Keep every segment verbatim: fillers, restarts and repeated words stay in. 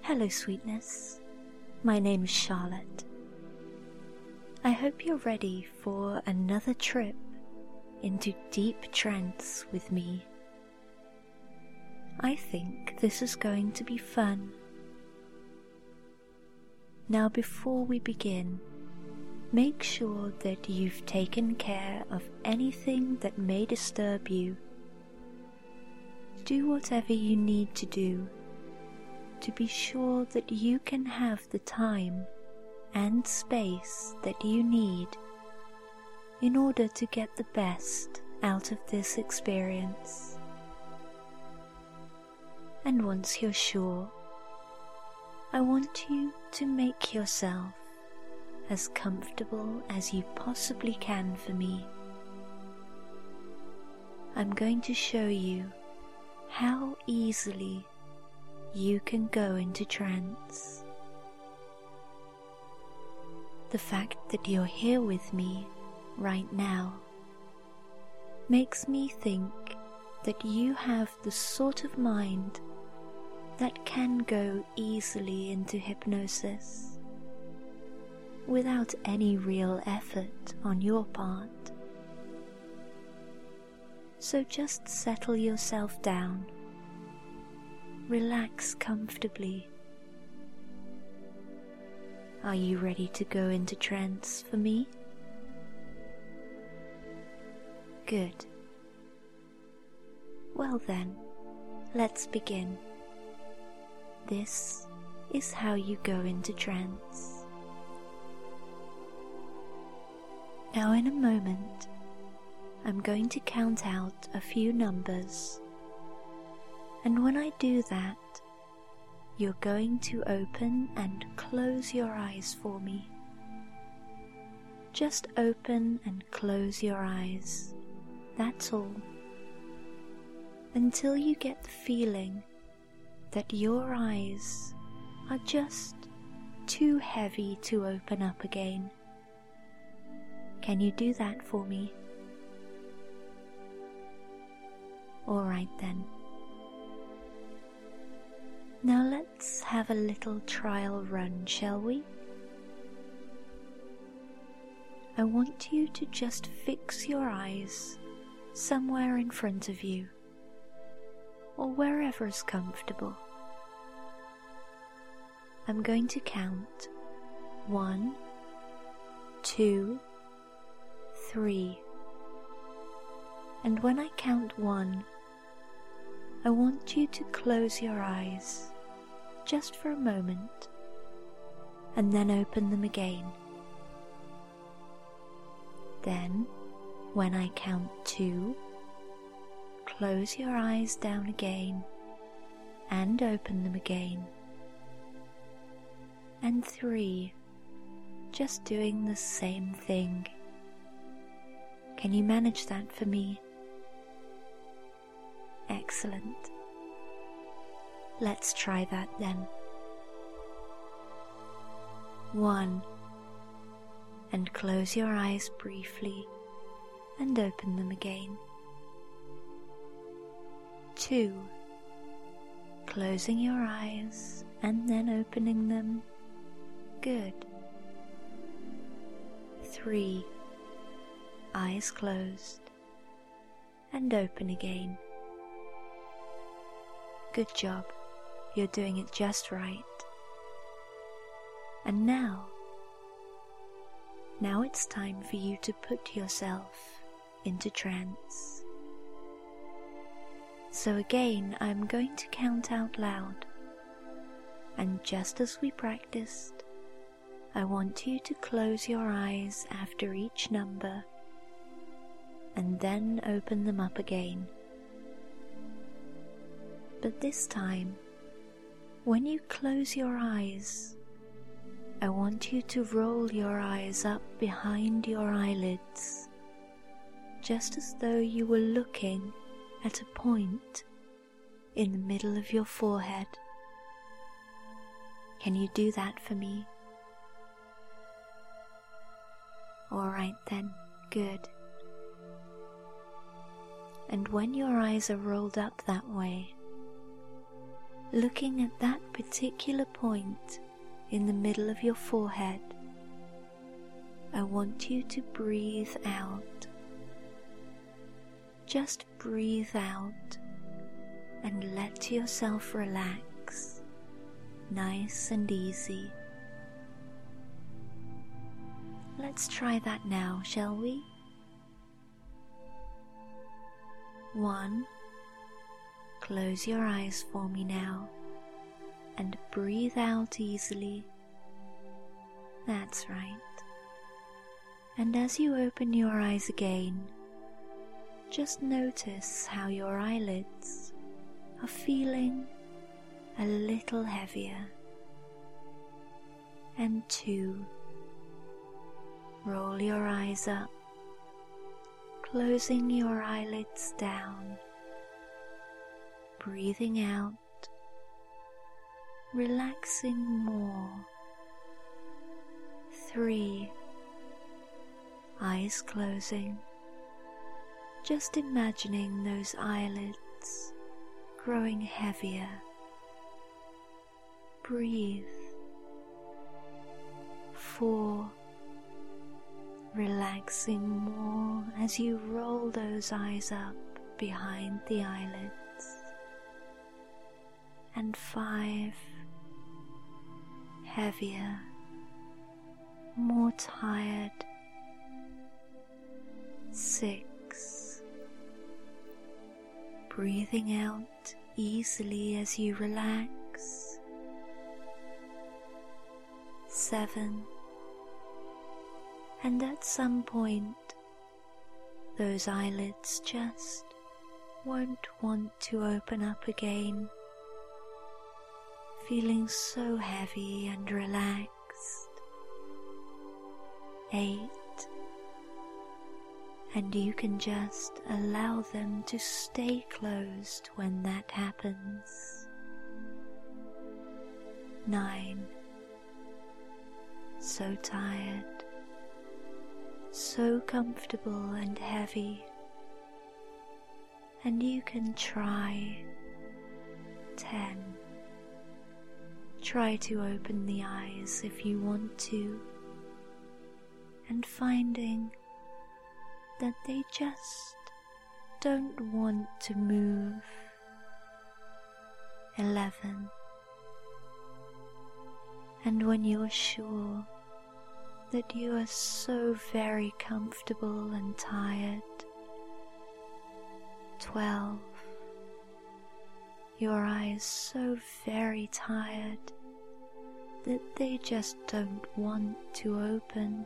Hello, sweetness. My name is Charlotte. I hope you're ready for another trip into deep trance with me. I think this is going to be fun. Now, before we begin, make sure that you've taken care of anything that may disturb you. Do whatever you need to do to be sure that you can have the time and space that you need in order to get the best out of this experience. And once you're sure, I want you to make yourself as comfortable as you possibly can for me. I'm going to show you how easily you can go into trance. The fact that you're here with me right now makes me think that you have the sort of mind that can go easily into hypnosis without any real effort on your part. So just settle yourself down. Relax comfortably. Are you ready to go into trance for me? Good. Well then, let's begin. This is how you go into trance. Now, in a moment, I'm going to count out a few numbers. And when I do that, you're going to open and close your eyes for me. Just open and close your eyes, that's all. Until you get the feeling that your eyes are just too heavy to open up again. Can you do that for me? All right then. Now let's have a little trial run, shall we? I want you to just fix your eyes somewhere in front of you, or wherever is comfortable. I'm going to count one, two, three, and when I count one, I want you to close your eyes just for a moment and then open them again. Then, when I count two, close your eyes down again and open them again. And three, just doing the same thing. Can you manage that for me? Excellent. Let's try that then. One, and close your eyes briefly and open them again. Two, closing your eyes and then opening them. Good. Three, eyes closed and open again. Good job, you're doing it just right. And now, now it's time for you to put yourself into trance. So again, I'm going to count out loud, and just as we practiced, I want you to close your eyes after each number and then open them up again. But this time, when you close your eyes, I want you to roll your eyes up behind your eyelids, just as though you were looking at a point in the middle of your forehead. Can you do that for me? All right then, good. And when your eyes are rolled up that way, looking at that particular point in the middle of your forehead, I want you to breathe out. Just breathe out and let yourself relax, nice and easy. Let's try that now, shall we? One, close your eyes for me now and breathe out easily. That's right. And as you open your eyes again, just notice how your eyelids are feeling a little heavier. And two, roll your eyes up, closing your eyelids down, breathing out, relaxing more. Three, eyes closing, just imagining those eyelids growing heavier. Breathe. Four, relaxing more as you roll those eyes up behind the eyelids. And five, heavier, more tired. Six, breathing out easily as you relax. Seven, and at some point those eyelids just won't want to open up again, feeling so heavy and relaxed. Eight, and you can just allow them to stay closed when that happens. Nine, so tired, so comfortable and heavy, and you can try. Ten, try to open the eyes if you want to, and finding that they just don't want to move. Eleven, and when you're sure that you are so very comfortable and tired. Twelve, your eyes so very tired that they just don't want to open.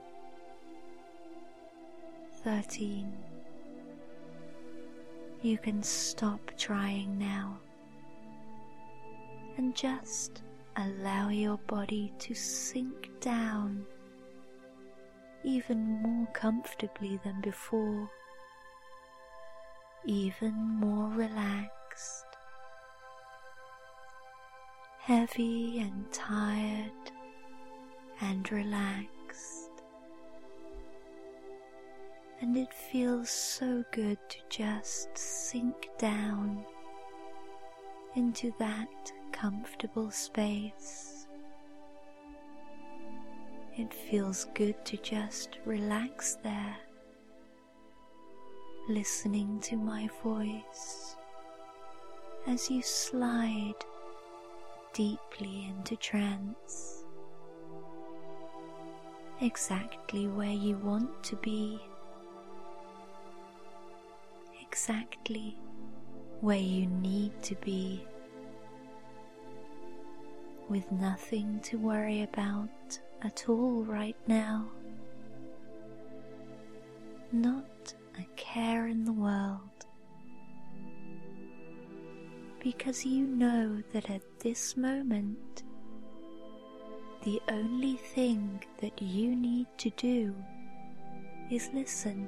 Thirteen, you can stop trying now and just allow your body to sink down even more comfortably than before, even more relaxed, heavy and tired and relaxed. And it feels so good to just sink down into that comfortable space. It feels good to just relax there, listening to my voice as you slide deeply into trance, exactly where you want to be, exactly where you need to be, with nothing to worry about at all right now, not a care in the world, because you know that at this moment the only thing that you need to do is listen.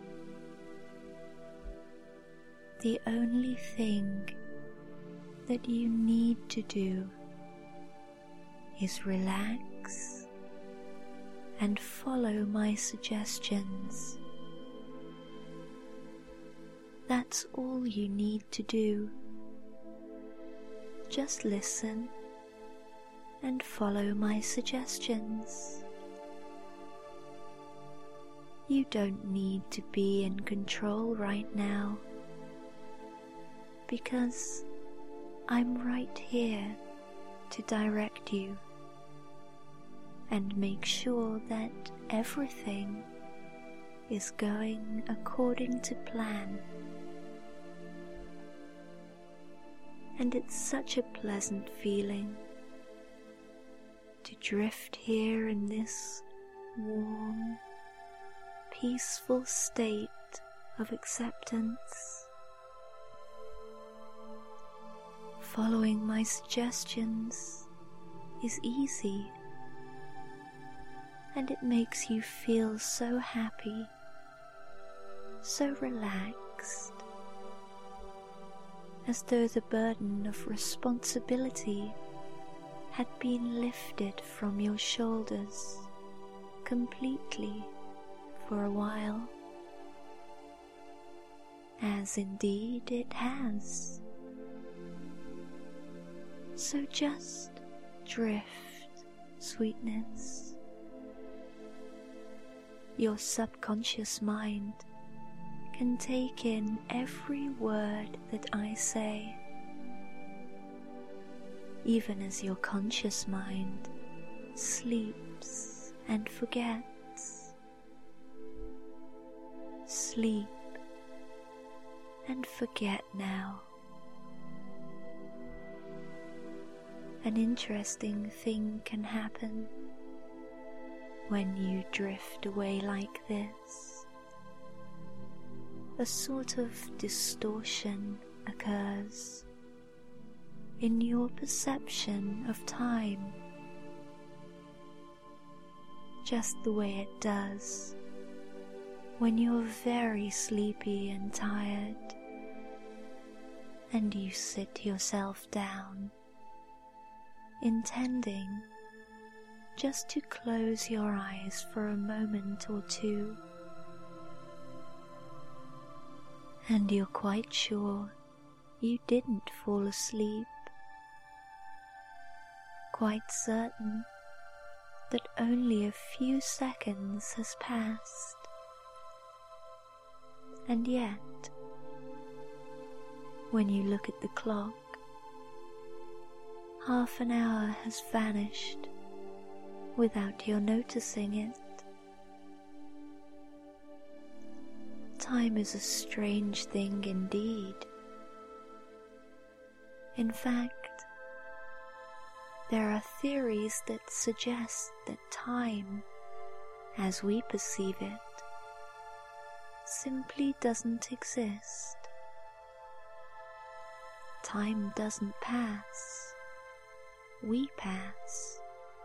The only thing that you need to do is relax and follow my suggestions. That's all you need to do. just listen and follow my suggestions. You don't need to be in control right now, because I'm right here to direct you and make sure that everything is going according to plan. And it's such a pleasant feeling to drift here in this warm, peaceful state of acceptance. Following my suggestions is easy, and it makes you feel so happy, so relaxed, as though the burden of responsibility had been lifted from your shoulders completely for a while, as indeed it has. So just drift, sweetness. Your subconscious mind can take in every word that I say, even as your conscious mind sleeps and forgets. Sleep and forget now. An interesting thing can happen when you drift away like this. A sort of distortion occurs in your perception of time, just the way it does when you're very sleepy and tired and you sit yourself down, intending just to close your eyes for a moment or two, and you're quite sure you didn't fall asleep, quite certain that only a few seconds has passed, and yet, when you look at the clock, half an hour has vanished without your noticing it. Time is a strange thing indeed. In fact, there are theories that suggest that time, as we perceive it, simply doesn't exist. Time doesn't pass. We pass.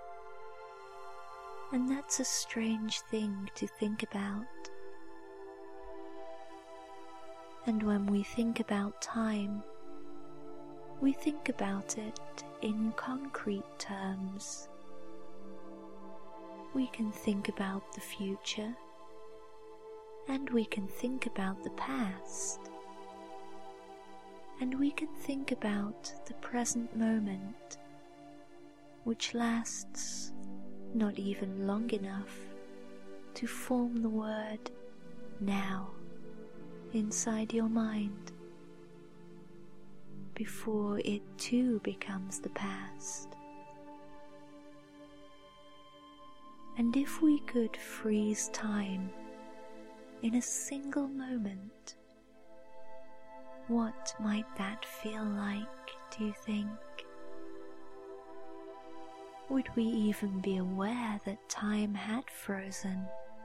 And that's a strange thing to think about. And when we think about time, we think about it in concrete terms. We can think about the future, and we can think about the past, and we can think about the present moment, which lasts not even long enough to form the word now inside your mind, before it too becomes the past. And if we could freeze time in a single moment, what might that feel like, do you think? Would we even be aware that time had frozen?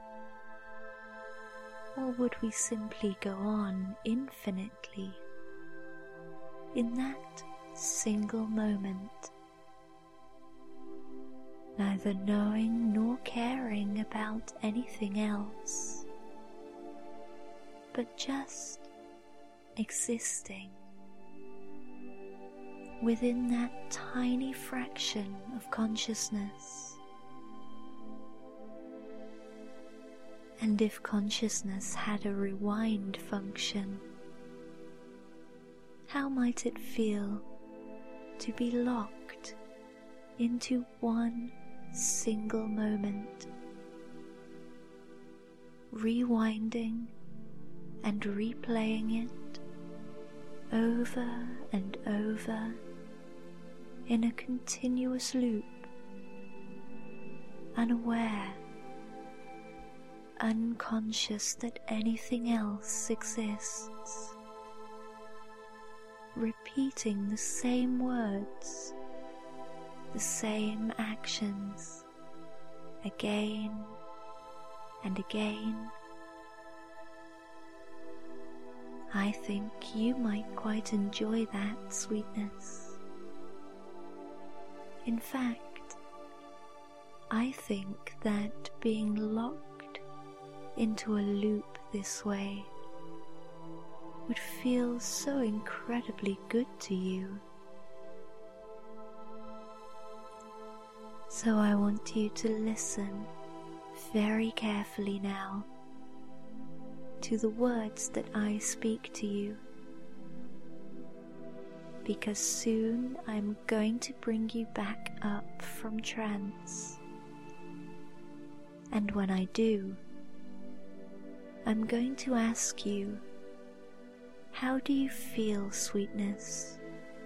Or would we simply go on infinitely in that single moment, neither knowing nor caring about anything else, but just existing within that tiny fraction of consciousness? And if consciousness had a rewind function, how might it feel to be locked into one single moment, rewinding and replaying it over and over in a continuous loop, unaware, unconscious that anything else exists, repeating the same words, the same actions, again and again. I think you might quite enjoy that, Sweetness. In fact, I think that being locked into a loop this way would feel so incredibly good to you. So I want you to listen very carefully now to the words that I speak to you, because soon I'm going to bring you back up from trance, and when I do, I'm going to ask you, how do you feel, Sweetness?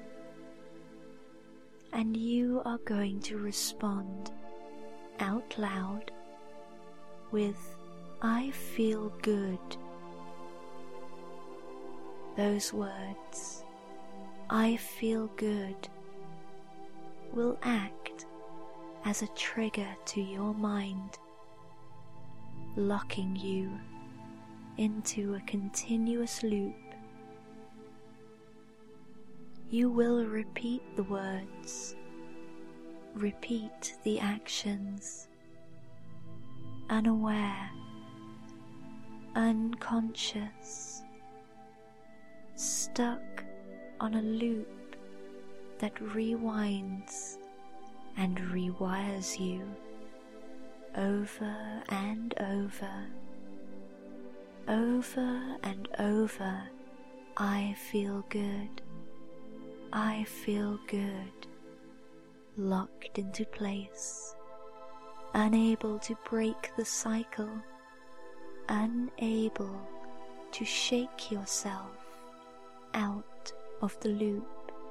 And you are going to respond out loud with, I feel good. Those words, I feel good, will act as a trigger to your mind, locking you into a continuous loop. You will repeat the words, repeat the actions, unaware, unconscious, stuck on a loop that rewinds and rewires you over and over, over and over. I feel good, I feel good, locked into place, unable to break the cycle, unable to shake yourself out of the loop.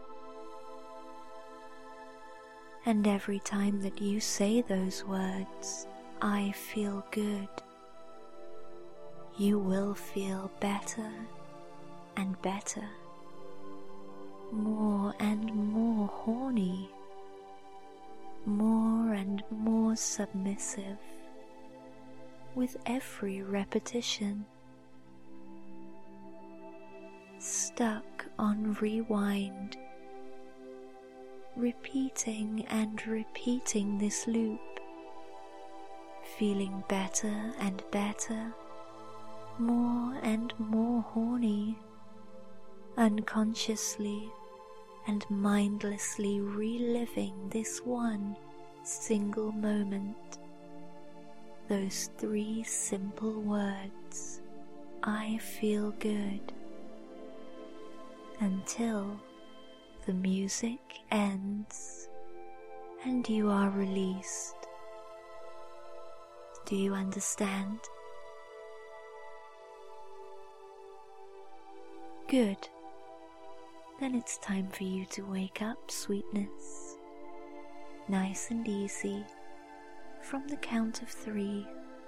And every time that you say those words, I feel good, you will feel better and better, more and more horny, more and more submissive with every repetition, stuck on rewind, repeating and repeating this loop, feeling better and better, more and more horny, unconsciously and mindlessly reliving this one single moment, those three simple words, I feel good, until the music ends and you are released. Do you understand? Good. Then it's time for you to wake up, Sweetness. Nice and easy, from the count of three.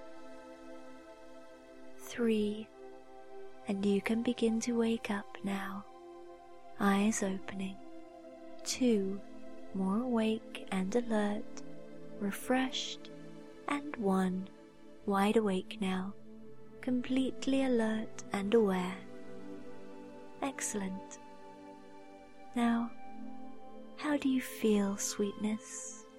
Three, and you can begin to wake up now, eyes opening. Two, more awake and alert, refreshed. And one, wide awake now, completely alert and aware. Excellent. Now, how do you feel, Sweetness?